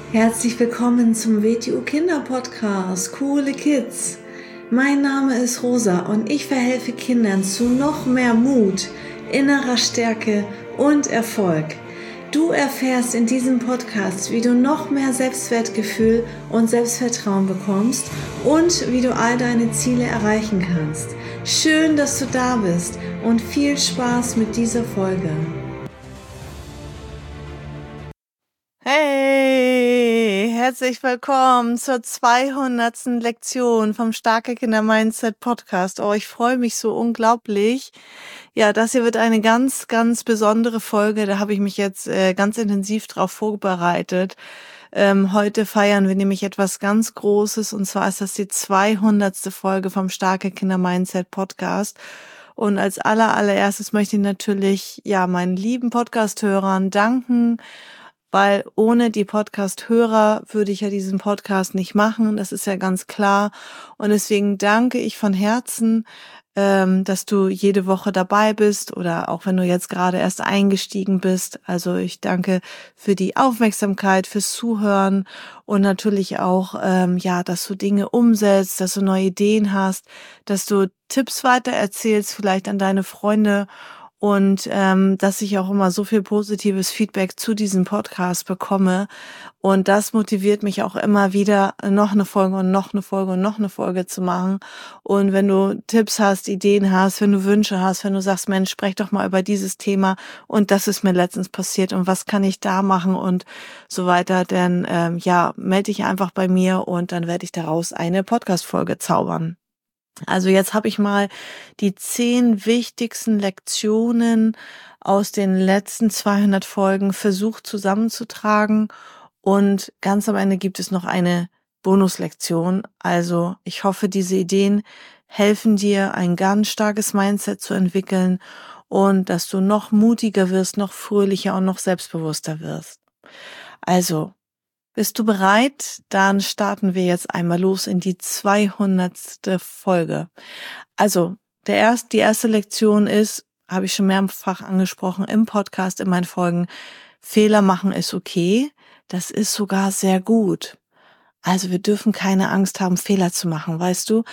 Herzlich willkommen zum WTU Kinder Podcast, Coole Kids. Mein Name ist Rosa und ich verhelfe Kindern zu noch mehr Mut, innerer Stärke und Erfolg. Du erfährst in diesem Podcast, wie du noch mehr Selbstwertgefühl und Selbstvertrauen bekommst und wie du all deine Ziele erreichen kannst. Schön, dass du da bist und viel Spaß mit dieser Folge. Hey, herzlich willkommen zur 200. Lektion vom Starke Kinder Mindset Podcast. Oh, ich freue mich so unglaublich. Ja, das hier wird eine ganz, ganz besondere Folge. Da habe ich mich jetzt ganz intensiv drauf vorbereitet. Heute feiern wir nämlich etwas ganz Großes, und zwar ist das die 200. Folge vom Starke Kinder Mindset Podcast. Und als allererstes möchte ich natürlich meinen lieben Podcast-Hörern danken, weil ohne die Podcast-Hörer würde ich ja diesen Podcast nicht machen, das ist ja ganz klar. Und deswegen danke ich von Herzen, dass du jede Woche dabei bist oder auch wenn du jetzt gerade erst eingestiegen bist. Also ich danke für die Aufmerksamkeit, fürs Zuhören und natürlich auch, dass du Dinge umsetzt, dass du neue Ideen hast, dass du Tipps weitererzählst, vielleicht an deine Freunde. Und dass ich auch immer so viel positives Feedback zu diesem Podcast bekomme. Und das motiviert mich auch immer wieder, noch eine Folge und noch eine Folge und noch eine Folge zu machen. Und wenn du Tipps hast, Ideen hast, wenn du Wünsche hast, wenn du sagst, Mensch, sprech doch mal über dieses Thema und das ist mir letztens passiert und was kann ich da machen und so weiter, dann melde dich einfach bei mir und dann werde ich daraus eine Podcast-Folge zaubern. Also jetzt habe ich mal die 10 wichtigsten Lektionen aus den letzten 200 Folgen versucht zusammenzutragen und ganz am Ende gibt es noch eine Bonuslektion. Also ich hoffe, diese Ideen helfen dir, ein ganz starkes Mindset zu entwickeln und dass du noch mutiger wirst, noch fröhlicher und noch selbstbewusster wirst. Also, bist du bereit? Dann starten wir jetzt einmal los in die 200. Folge. Also, die erste Lektion ist, habe ich schon mehrfach angesprochen im Podcast, in meinen Folgen, Fehler machen ist okay. Das ist sogar sehr gut. Also wir dürfen keine Angst haben, Fehler zu machen. Weißt du,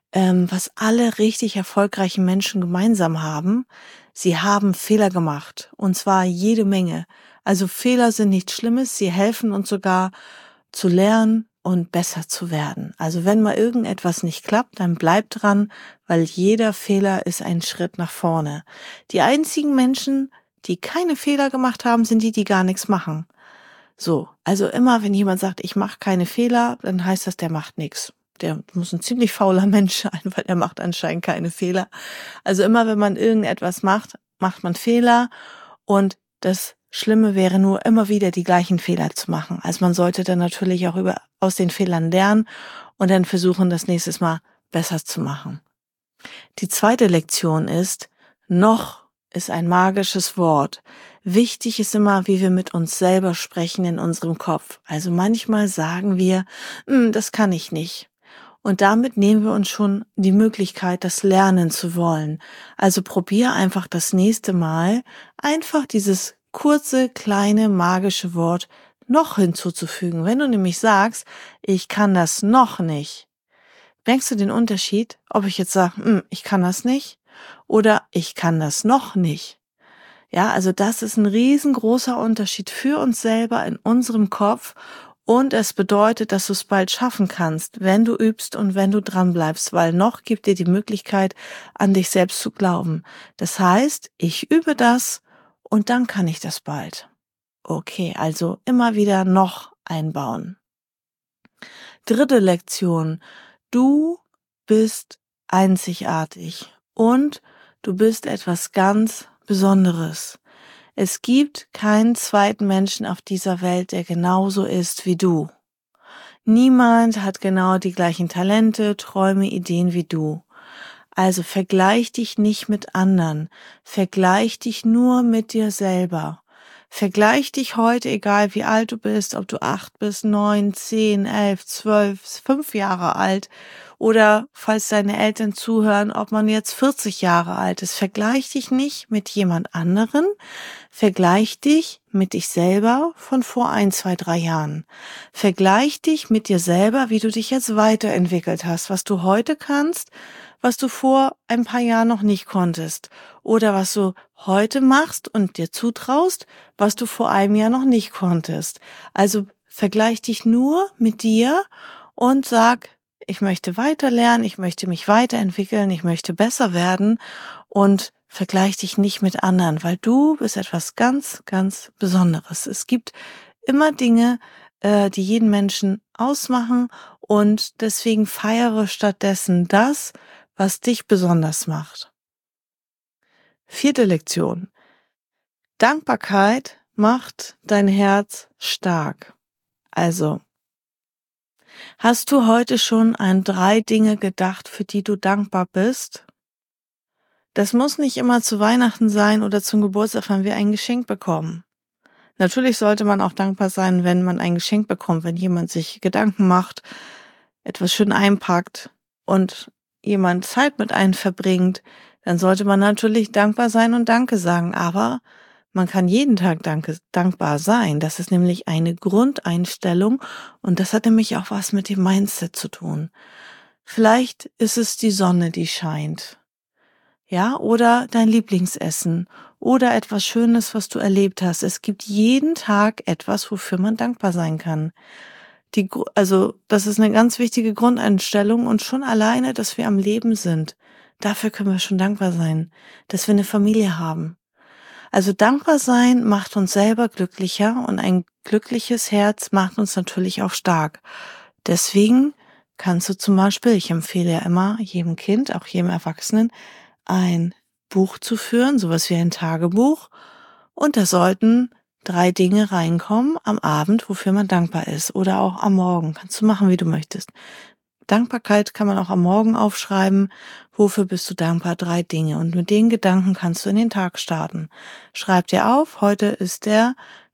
was alle richtig erfolgreichen Menschen gemeinsam haben? Sie haben Fehler gemacht. Und zwar jede Menge. Also Fehler sind nichts Schlimmes. Sie helfen uns sogar zu lernen und besser zu werden. Also wenn mal irgendetwas nicht klappt, dann bleib dran, weil jeder Fehler ist ein Schritt nach vorne. Die einzigen Menschen, die keine Fehler gemacht haben, sind die gar nichts machen. So, also immer, wenn jemand sagt, ich mache keine Fehler, dann heißt das, der macht nichts. Der muss ein ziemlich fauler Mensch sein, weil er macht anscheinend keine Fehler. Also immer, wenn man irgendetwas macht, macht man Fehler und das Schlimme wäre nur, immer wieder die gleichen Fehler zu machen. Also man sollte dann natürlich auch aus den Fehlern lernen und dann versuchen, das nächstes Mal besser zu machen. Die zweite Lektion ist, noch ist ein magisches Wort. Wichtig ist immer, wie wir mit uns selber sprechen in unserem Kopf. Also manchmal sagen wir, das kann ich nicht. Und damit nehmen wir uns schon die Möglichkeit, das lernen zu wollen. Also probier einfach das nächste Mal, einfach dieses kurze, kleine, magische Wort noch hinzuzufügen. Wenn du nämlich sagst, ich kann das noch nicht, merkst du den Unterschied, ob ich jetzt sage, ich kann das nicht oder ich kann das noch nicht? Ja, also das ist ein riesengroßer Unterschied für uns selber in unserem Kopf und es bedeutet, dass du es bald schaffen kannst, wenn du übst und wenn du dran bleibst, weil noch gibt dir die Möglichkeit, an dich selbst zu glauben. Das heißt, ich übe das und dann kann ich das bald. Okay, also immer wieder noch einbauen. Dritte Lektion. Du bist einzigartig und du bist etwas ganz Besonderes. Es gibt keinen zweiten Menschen auf dieser Welt, der genauso ist wie du. Niemand hat genau die gleichen Talente, Träume, Ideen wie du. Also vergleich dich nicht mit anderen, vergleich dich nur mit dir selber. Vergleich dich heute, egal wie alt du bist, ob du 8 bist, 9, 10, 11, 12, 5 Jahre alt Oder falls deine Eltern zuhören, ob man jetzt 40 Jahre alt ist, vergleich dich nicht mit jemand anderen, vergleich dich mit dich selber von vor 1, 2, 3 Jahren. Vergleich dich mit dir selber, wie du dich jetzt weiterentwickelt hast, was du heute kannst, was du vor ein paar Jahren noch nicht konntest. Oder was du heute machst und dir zutraust, was du vor einem Jahr noch nicht konntest. Also vergleich dich nur mit dir und sag, ich möchte weiter lernen, ich möchte mich weiterentwickeln, ich möchte besser werden und vergleich dich nicht mit anderen, weil du bist etwas ganz, ganz Besonderes. Es gibt immer Dinge, die jeden Menschen ausmachen und deswegen feiere stattdessen das, was dich besonders macht. 4. Lektion. Dankbarkeit macht dein Herz stark. Also, hast du heute schon an 3 Dinge gedacht, für die du dankbar bist? Das muss nicht immer zu Weihnachten sein oder zum Geburtstag, wenn wir ein Geschenk bekommen. Natürlich sollte man auch dankbar sein, wenn man ein Geschenk bekommt, wenn jemand sich Gedanken macht, etwas schön einpackt und jemand Zeit mit einem verbringt, dann sollte man natürlich dankbar sein und Danke sagen. Aber man kann jeden Tag dankbar sein. Das ist nämlich eine Grundeinstellung und das hat nämlich auch was mit dem Mindset zu tun. Vielleicht ist es die Sonne, die scheint. Ja, oder dein Lieblingsessen oder etwas Schönes, was du erlebt hast. Es gibt jeden Tag etwas, wofür man dankbar sein kann. Also, das ist eine ganz wichtige Grundeinstellung und schon alleine, dass wir am Leben sind. Dafür können wir schon dankbar sein, dass wir eine Familie haben. Also dankbar sein macht uns selber glücklicher und ein glückliches Herz macht uns natürlich auch stark. Deswegen kannst du zum Beispiel, ich empfehle ja immer jedem Kind, auch jedem Erwachsenen, ein Buch zu führen, sowas wie ein Tagebuch. Und da sollten 3 Dinge reinkommen am Abend, wofür man dankbar ist. Oder auch am Morgen. Kannst du machen, wie du möchtest. Dankbarkeit kann man auch am Morgen aufschreiben. Wofür bist du dankbar? 3 Dinge. Und mit den Gedanken kannst du in den Tag starten. Schreib dir auf, heute ist der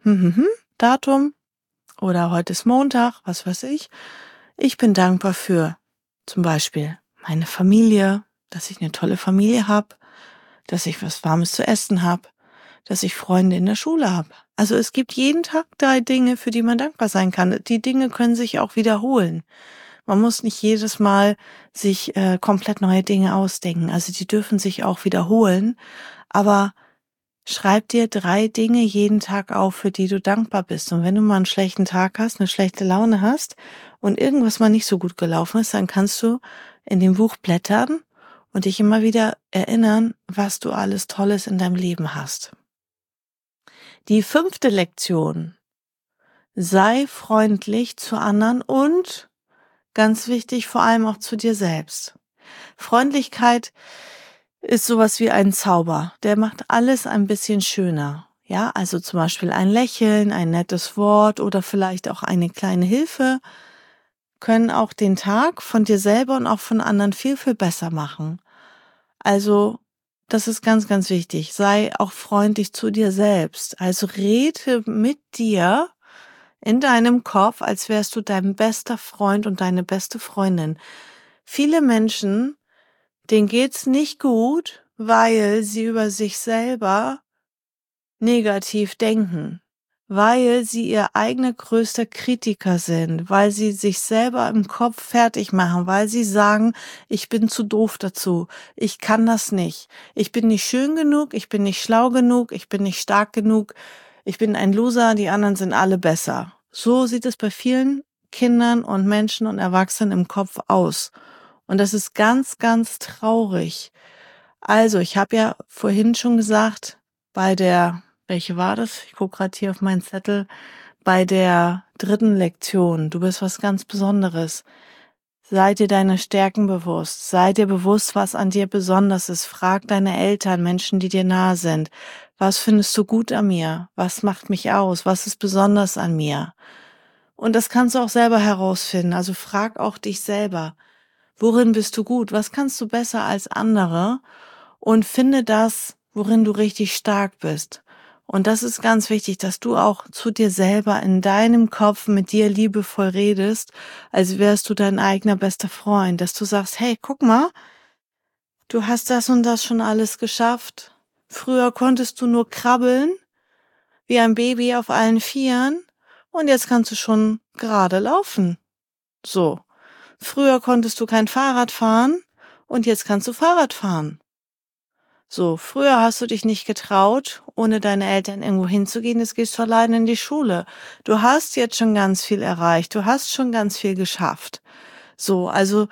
Datum oder heute ist Montag, was weiß ich. Ich bin dankbar für zum Beispiel meine Familie, dass ich eine tolle Familie habe, dass ich was Warmes zu essen habe, dass ich Freunde in der Schule habe. Also es gibt jeden Tag 3 Dinge, für die man dankbar sein kann. Die Dinge können sich auch wiederholen. Man muss nicht jedes Mal sich komplett neue Dinge ausdenken. Also die dürfen sich auch wiederholen. Aber schreib dir 3 Dinge jeden Tag auf, für die du dankbar bist. Und wenn du mal einen schlechten Tag hast, eine schlechte Laune hast und irgendwas mal nicht so gut gelaufen ist, dann kannst du in dem Buch blättern und dich immer wieder erinnern, was du alles Tolles in deinem Leben hast. Die 5. Lektion. Sei freundlich zu anderen und, ganz wichtig, vor allem auch zu dir selbst. Freundlichkeit ist sowas wie ein Zauber. Der macht alles ein bisschen schöner. Ja, also zum Beispiel ein Lächeln, ein nettes Wort oder vielleicht auch eine kleine Hilfe können auch den Tag von dir selber und auch von anderen viel, viel besser machen. Also, das ist ganz, ganz wichtig. Sei auch freundlich zu dir selbst. Also rede mit dir in deinem Kopf, als wärst du dein bester Freund und deine beste Freundin. Viele Menschen, denen geht's nicht gut, weil sie über sich selber negativ denken, weil sie ihr eigener größter Kritiker sind, weil sie sich selber im Kopf fertig machen, weil sie sagen, ich bin zu doof dazu, ich kann das nicht, ich bin nicht schön genug, ich bin nicht schlau genug, ich bin nicht stark genug, ich bin ein Loser, die anderen sind alle besser. So sieht es bei vielen Kindern und Menschen und Erwachsenen im Kopf aus. Und das ist ganz, ganz traurig. Also, ich habe ja vorhin schon gesagt, welche war das? Ich gucke gerade hier auf meinen Zettel, bei der 3. Lektion. Du bist was ganz Besonderes. Sei dir deine Stärken bewusst. Sei dir bewusst, was an dir besonders ist. Frag deine Eltern, Menschen, die dir nahe sind. Was findest du gut an mir? Was macht mich aus? Was ist besonders an mir? Und das kannst du auch selber herausfinden. Also frag auch dich selber. Worin bist du gut? Was kannst du besser als andere? Und finde das, worin du richtig stark bist. Und das ist ganz wichtig, dass du auch zu dir selber in deinem Kopf mit dir liebevoll redest, als wärst du dein eigener bester Freund, dass du sagst, hey, guck mal, du hast das und das schon alles geschafft. Früher konntest du nur krabbeln, wie ein Baby auf allen Vieren, und jetzt kannst du schon gerade laufen. So. Früher konntest du kein Fahrrad fahren, und jetzt kannst du Fahrrad fahren. So, früher hast du dich nicht getraut, ohne deine Eltern irgendwo hinzugehen, jetzt gehst du allein in die Schule. Du hast jetzt schon ganz viel erreicht, du hast schon ganz viel geschafft. So, also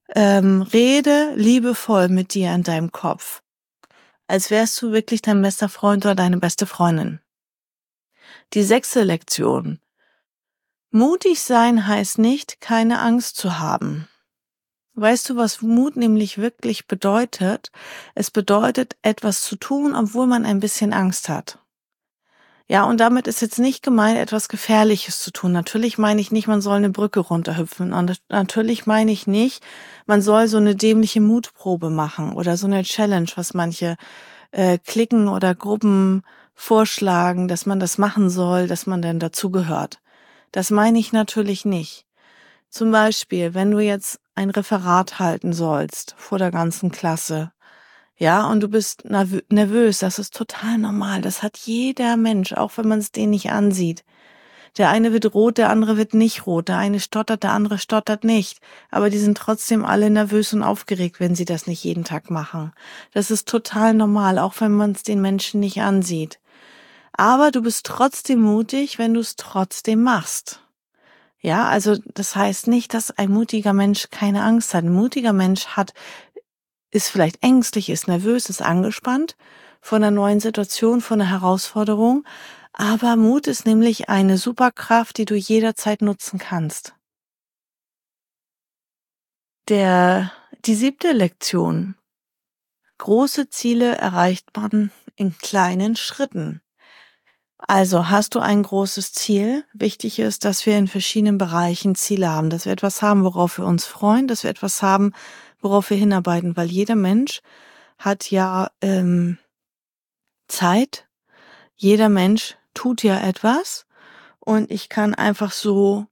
rede liebevoll mit dir in deinem Kopf, als wärst du wirklich dein bester Freund oder deine beste Freundin. Die 6. Lektion. Mutig sein heißt nicht, keine Angst zu haben. Weißt du, was Mut nämlich wirklich bedeutet? Es bedeutet, etwas zu tun, obwohl man ein bisschen Angst hat. Ja, und damit ist jetzt nicht gemeint, etwas Gefährliches zu tun. Natürlich meine ich nicht, man soll eine Brücke runterhüpfen. Und natürlich meine ich nicht, man soll so eine dämliche Mutprobe machen oder so eine Challenge, was manche Klicken oder Gruppen vorschlagen, dass man das machen soll, dass man dann dazugehört. Das meine ich natürlich nicht. Zum Beispiel, wenn du jetzt ein Referat halten sollst vor der ganzen Klasse, ja, und du bist nervös, das ist total normal. Das hat jeder Mensch, auch wenn man es denen nicht ansieht. Der eine wird rot, der andere wird nicht rot. Der eine stottert, der andere stottert nicht. Aber die sind trotzdem alle nervös und aufgeregt, wenn sie das nicht jeden Tag machen. Das ist total normal, auch wenn man es den Menschen nicht ansieht. Aber du bist trotzdem mutig, wenn du es trotzdem machst. Ja, also das heißt nicht, dass ein mutiger Mensch keine Angst hat. Ein mutiger Mensch ist vielleicht ängstlich, ist nervös, ist angespannt von einer neuen Situation, von einer Herausforderung. Aber Mut ist nämlich eine Superkraft, die du jederzeit nutzen kannst. Die 7. Lektion. Große Ziele erreicht man in kleinen Schritten. Also hast du ein großes Ziel? Wichtig ist, dass wir in verschiedenen Bereichen Ziele haben, dass wir etwas haben, worauf wir uns freuen, dass wir etwas haben, worauf wir hinarbeiten, weil jeder Mensch hat ja Zeit, jeder Mensch tut ja etwas und ich kann einfach so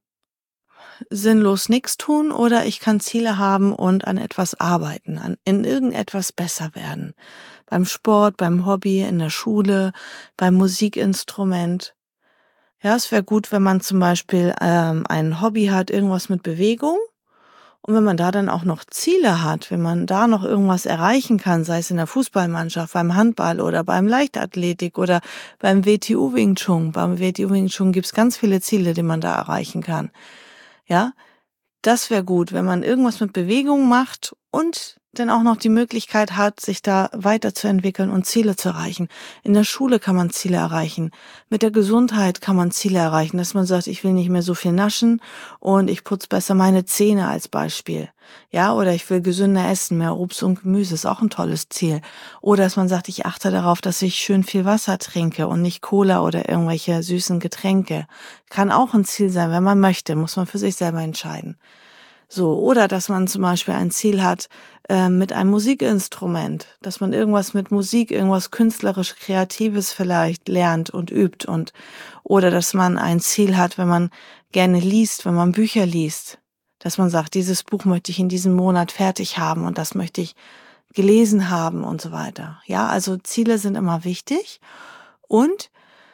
sinnlos nichts tun oder ich kann Ziele haben und an etwas arbeiten, in irgendetwas besser werden. Beim Sport, beim Hobby, in der Schule, beim Musikinstrument. Ja, es wäre gut, wenn man zum Beispiel ein Hobby hat, irgendwas mit Bewegung. Und wenn man da dann auch noch Ziele hat, wenn man da noch irgendwas erreichen kann, sei es in der Fußballmannschaft, beim Handball oder beim Leichtathletik oder beim WTU Wing Chun. Beim WTU Wing Chun gibt's ganz viele Ziele, die man da erreichen kann. Ja, das wäre gut, wenn man irgendwas mit Bewegung macht und dann auch noch die Möglichkeit hat, sich da weiterzuentwickeln und Ziele zu erreichen. In der Schule kann man Ziele erreichen. Mit der Gesundheit kann man Ziele erreichen, dass man sagt, ich will nicht mehr so viel naschen und ich putze besser meine Zähne als Beispiel. Ja, oder ich will gesünder essen, mehr Obst und Gemüse, ist auch ein tolles Ziel. Oder dass man sagt, ich achte darauf, dass ich schön viel Wasser trinke und nicht Cola oder irgendwelche süßen Getränke. Kann auch ein Ziel sein, wenn man möchte, muss man für sich selber entscheiden. So, oder dass man zum Beispiel ein Ziel hat mit einem Musikinstrument, dass man irgendwas mit Musik, irgendwas künstlerisch Kreatives vielleicht lernt und übt oder dass man ein Ziel hat, wenn man gerne liest, wenn man Bücher liest, dass man sagt, dieses Buch möchte ich in diesem Monat fertig haben und das möchte ich gelesen haben und so weiter. Ja, also Ziele sind immer wichtig und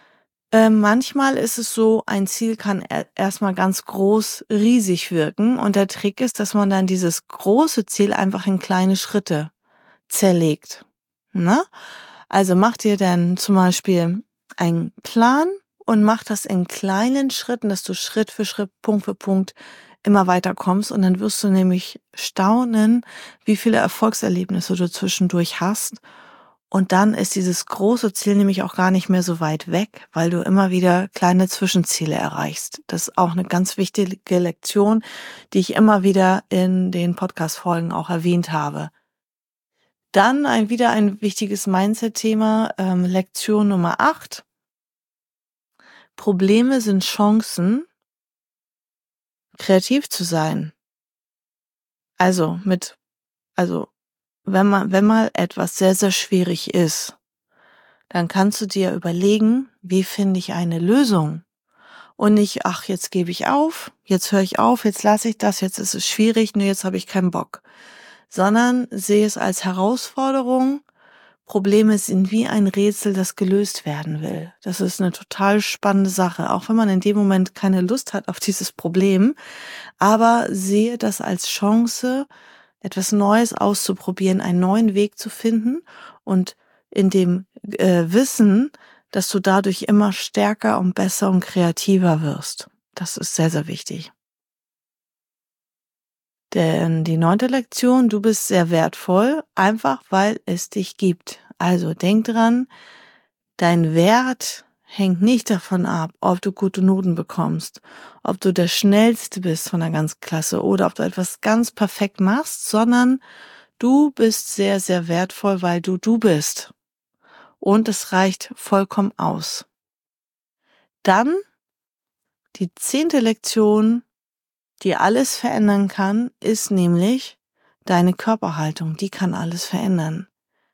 manchmal ist es so, ein Ziel kann erstmal ganz groß, riesig wirken und der Trick ist, dass man dann dieses große Ziel einfach in kleine Schritte zerlegt. Ne? Also mach dir dann zum Beispiel einen Plan und mach das in kleinen Schritten, dass du Schritt für Schritt, Punkt für Punkt immer weiter kommst und dann wirst du nämlich staunen, wie viele Erfolgserlebnisse du zwischendurch hast. Und dann ist dieses große Ziel nämlich auch gar nicht mehr so weit weg, weil du immer wieder kleine Zwischenziele erreichst. Das ist auch eine ganz wichtige Lektion, die ich immer wieder in den Podcast-Folgen auch erwähnt habe. Dann wieder ein wichtiges Mindset-Thema, Lektion Nummer 8. Probleme sind Chancen, kreativ zu sein. Also wenn mal etwas sehr, sehr schwierig ist, dann kannst du dir überlegen, wie finde ich eine Lösung? Und nicht, ach, jetzt gebe ich auf, jetzt höre ich auf, jetzt lasse ich das, jetzt ist es schwierig, nee, jetzt habe ich keinen Bock. Sondern sehe es als Herausforderung. Probleme sind wie ein Rätsel, das gelöst werden will. Das ist eine total spannende Sache, auch wenn man in dem Moment keine Lust hat auf dieses Problem. Aber sehe das als Chance, etwas Neues auszuprobieren, einen neuen Weg zu finden und in dem Wissen, dass du dadurch immer stärker und besser und kreativer wirst. Das ist sehr, sehr wichtig. Denn die 9. Lektion, du bist sehr wertvoll, einfach weil es dich gibt. Also denk dran, dein Wert hängt nicht davon ab, ob du gute Noten bekommst, ob du der Schnellste bist von der ganzen Klasse oder ob du etwas ganz perfekt machst, sondern du bist sehr, sehr wertvoll, weil du bist. Und es reicht vollkommen aus. Dann die 10. Lektion, die alles verändern kann, ist nämlich deine Körperhaltung. Die kann alles verändern.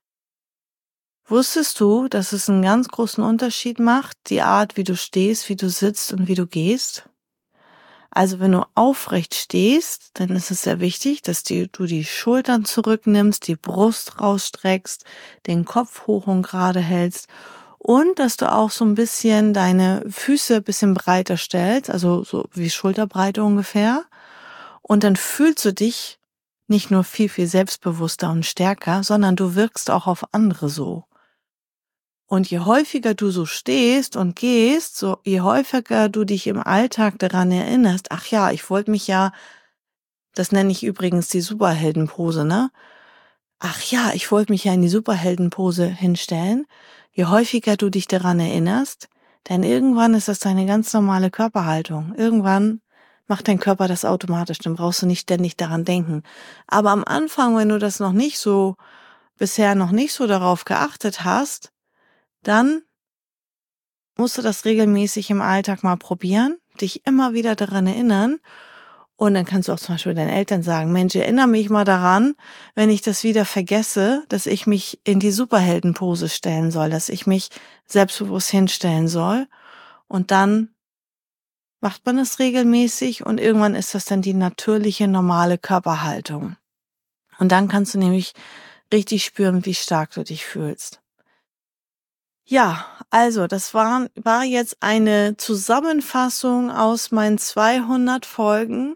Wusstest du, dass es einen ganz großen Unterschied macht, die Art, wie du stehst, wie du sitzt und wie du gehst? Also wenn du aufrecht stehst, dann ist es sehr wichtig, dass du die Schultern zurücknimmst, die Brust rausstreckst, den Kopf hoch und gerade hältst und dass du auch so ein bisschen deine Füße ein bisschen breiter stellst, also so wie Schulterbreite ungefähr. Und dann fühlst du dich nicht nur viel, viel selbstbewusster und stärker, sondern du wirkst auch auf andere so. Und je häufiger du so stehst und gehst, so je häufiger du dich im Alltag daran erinnerst, ach ja, ich wollte mich ja, das nenne ich übrigens die Superheldenpose, ne? Ach ja, ich wollte mich ja in die Superheldenpose hinstellen. Je häufiger du dich daran erinnerst, denn irgendwann ist das deine ganz normale Körperhaltung. Irgendwann macht dein Körper das automatisch, dann brauchst du nicht ständig daran denken. Aber am Anfang, wenn du das bisher noch nicht so darauf geachtet hast, dann musst du das regelmäßig im Alltag mal probieren, dich immer wieder daran erinnern. Und dann kannst du auch zum Beispiel deinen Eltern sagen, Mensch, erinnere mich mal daran, wenn ich das wieder vergesse, dass ich mich in die Superheldenpose stellen soll, dass ich mich selbstbewusst hinstellen soll. Und dann macht man es regelmäßig und irgendwann ist das dann die natürliche, normale Körperhaltung. Und dann kannst du nämlich richtig spüren, wie stark du dich fühlst. Ja, also das war jetzt eine Zusammenfassung aus meinen 200 Folgen.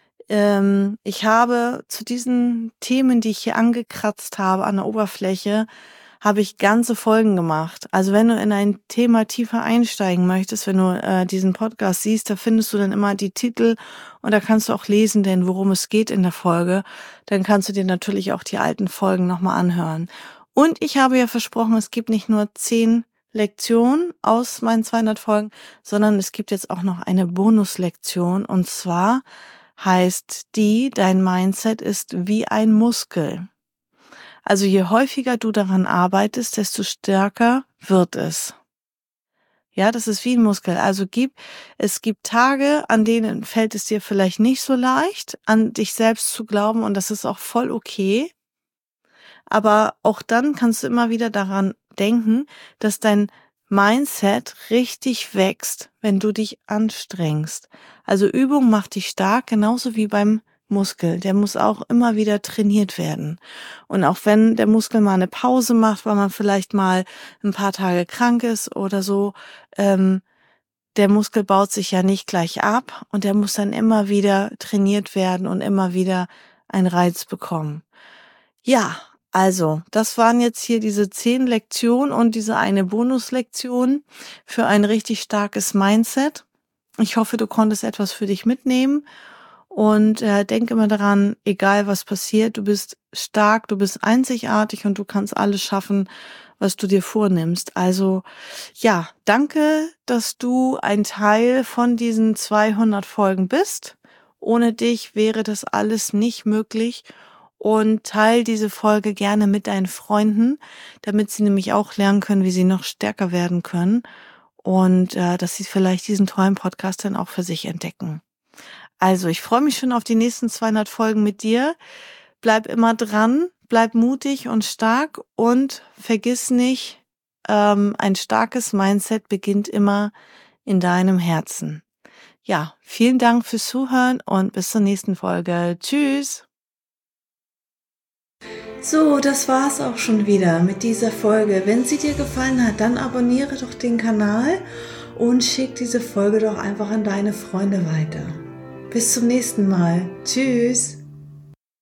Ich habe zu diesen Themen, die ich hier angekratzt habe an der Oberfläche, habe ich ganze Folgen gemacht. Also wenn du in ein Thema tiefer einsteigen möchtest, wenn du diesen Podcast siehst, da findest du dann immer die Titel und da kannst du auch lesen, denn worum es geht in der Folge. Dann kannst du dir natürlich auch die alten Folgen nochmal anhören. Und ich habe ja versprochen, es gibt nicht nur 10 Lektionen aus meinen 200 Folgen, sondern es gibt jetzt auch noch eine Bonuslektion. Und zwar heißt dein Mindset ist wie ein Muskel. Also je häufiger du daran arbeitest, desto stärker wird es. Ja, das ist wie ein Muskel. Also es gibt Tage, an denen fällt es dir vielleicht nicht so leicht, an dich selbst zu glauben und das ist auch voll okay. Aber auch dann kannst du immer wieder daran denken, dass dein Mindset richtig wächst, wenn du dich anstrengst. Also Übung macht dich stark, genauso wie beim Muskel. Der muss auch immer wieder trainiert werden. Und auch wenn der Muskel mal eine Pause macht, weil man vielleicht mal ein paar Tage krank ist oder so, der Muskel baut sich ja nicht gleich ab und der muss dann immer wieder trainiert werden und immer wieder einen Reiz bekommen. Ja, also, das waren jetzt hier diese 10 Lektionen und diese eine Bonuslektion für ein richtig starkes Mindset. Ich hoffe, du konntest etwas für dich mitnehmen und denk immer daran, egal was passiert, du bist stark, du bist einzigartig und du kannst alles schaffen, was du dir vornimmst. Also, ja, danke, dass du ein Teil von diesen 200 Folgen bist. Ohne dich wäre das alles nicht möglich. Und teil diese Folge gerne mit deinen Freunden, damit sie nämlich auch lernen können, wie sie noch stärker werden können und dass sie vielleicht diesen tollen Podcast dann auch für sich entdecken. Also ich freue mich schon auf die nächsten 200 Folgen mit dir. Bleib immer dran, bleib mutig und stark und vergiss nicht, ein starkes Mindset beginnt immer in deinem Herzen. Ja, vielen Dank fürs Zuhören und bis zur nächsten Folge. Tschüss! So, das war's auch schon wieder mit dieser Folge. Wenn sie dir gefallen hat, dann abonniere doch den Kanal und schick diese Folge doch einfach an deine Freunde weiter. Bis zum nächsten Mal. Tschüss!